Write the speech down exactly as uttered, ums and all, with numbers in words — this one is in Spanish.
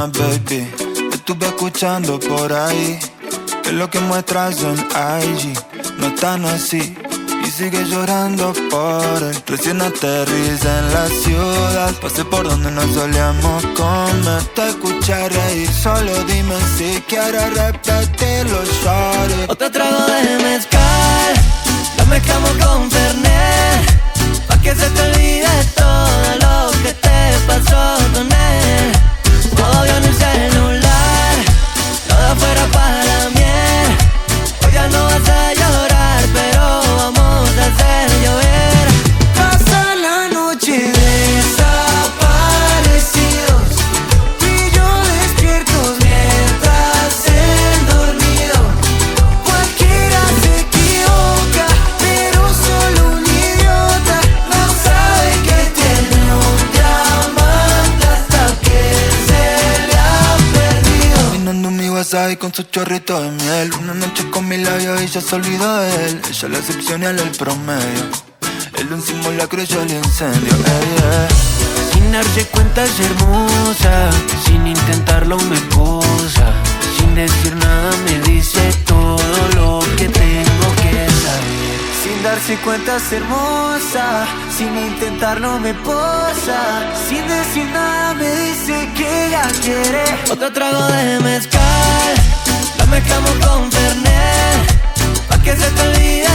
más, baby. Estuve escuchando por ahí que lo que muestras en I G no es tan así. Y sigue llorando por él. Recién aterriza en la ciudad. Pasé por donde nos solíamos comer. Te escuché reír, solo dime si quieres repetirlo, shawty. Otro trago de mezcal, lo mezclamos con Fernet, pa' que se te olvide todo lo que te pasó con él. Modo avión el celular, todo afuera para miel. Hoy ya no vas a llorar, pero vamos a hacer llover. Pasa la noche desaparecidos, tú y yo despiertos mientras él dormido. Cualquiera se equivoca, pero solo un idiota no sabe que tiene un diamante hasta que se le ha perdido. Caminando mi WhatsApp con su chorrito de miel. Una noche con mi labio y ya se olvidó de él. Ella la excepción y él el promedio. Él un simulacro y yo el incendio, ey, ey. Sin darse cuenta es hermosa, sin intentarlo me posa. Sin decir nada me dice todo lo que tengo que saber. Sin darse cuenta es hermosa, sin intentarlo me posa. Sin decir nada me dice que ella quiere. Otro trago de mezcal, lo mezclamos con Fernet, pa' que se te olvide